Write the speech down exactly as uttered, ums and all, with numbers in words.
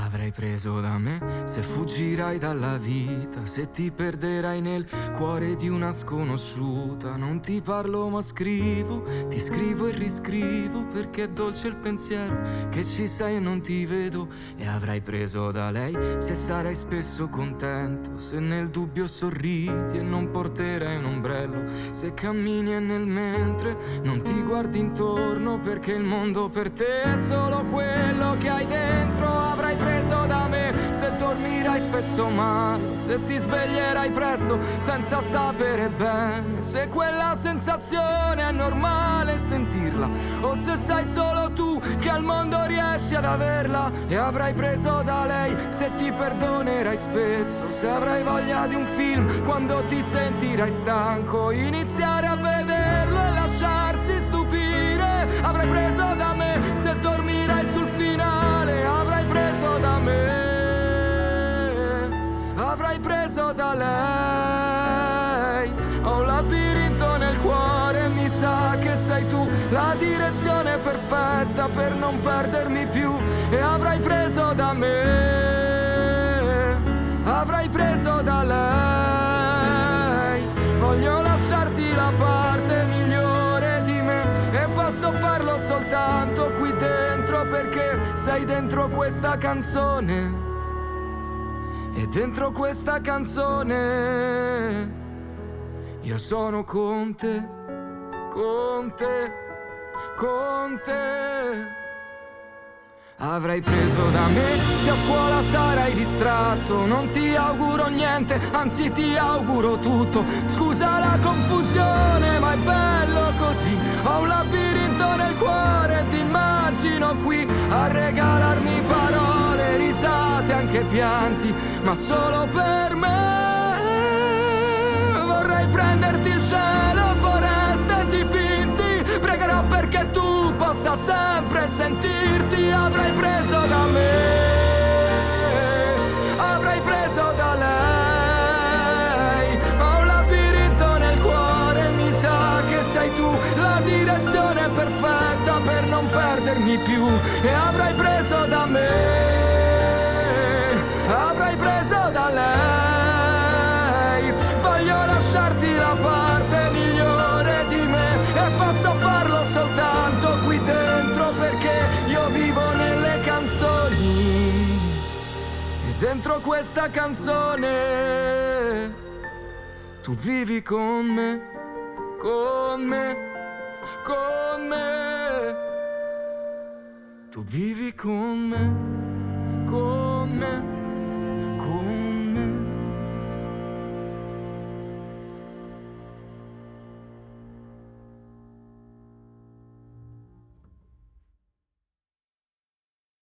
avrai preso da me se fuggirai dalla vita, se ti perderai nel cuore di una sconosciuta. Non ti parlo ma scrivo, ti scrivo e riscrivo, perché è dolce il pensiero che ci sei e non ti vedo. E avrai preso da lei se sarai spesso contento, se nel dubbio sorridi e non porterai un ombrello, se cammini e nel mentre non ti guardi intorno, perché il mondo per te è solo quello che hai dentro. Avrai preso da me se dormirai spesso male, se ti sveglierai presto senza sapere bene se quella sensazione è normale sentirla, o se sei solo tu che al mondo riesci ad averla. E avrai preso da lei se ti perdonerai spesso, se avrai voglia di un film quando ti sentirai stanco, iniziare a vederlo e lasciarsi stupire. Avrai preso da me se dormirai sul finale, avrai preso da me, avrai preso da lei. Ho un labirinto nel cuore, mi sa che sei tu la direzione perfetta per non perdermi più. E avrai preso da me, avrai preso da lei. Voglio lasciarti la parte migliore di me e posso farlo soltanto qui dentro, perché sei dentro questa canzone. E dentro questa canzone io sono con te, con te, con te. Avrai preso da me se a scuola sarai distratto, non ti auguro niente, anzi ti auguro tutto. Scusa la confusione, ma è bello così. Ho un labirinto nel cuore, ti immagino qui a regalarmi parole, risate, anche pianti, ma solo per me. Vorrei prenderti il cielo, foreste e dipinti, pregherò perché tu possa sempre sentirti. Avrai preso da me, avrai preso da lei. Ho un labirinto nel cuore, mi sa che sei tu la direzione perfetta per non perdermi più. E avrai preso da me, avrai preso da lei. Voglio lasciarti la parte migliore di me e posso farlo soltanto qui dentro, perché io vivo nelle canzoni. E dentro questa canzone tu vivi con me, con me, con me. Tu vivi con me, con me, con me.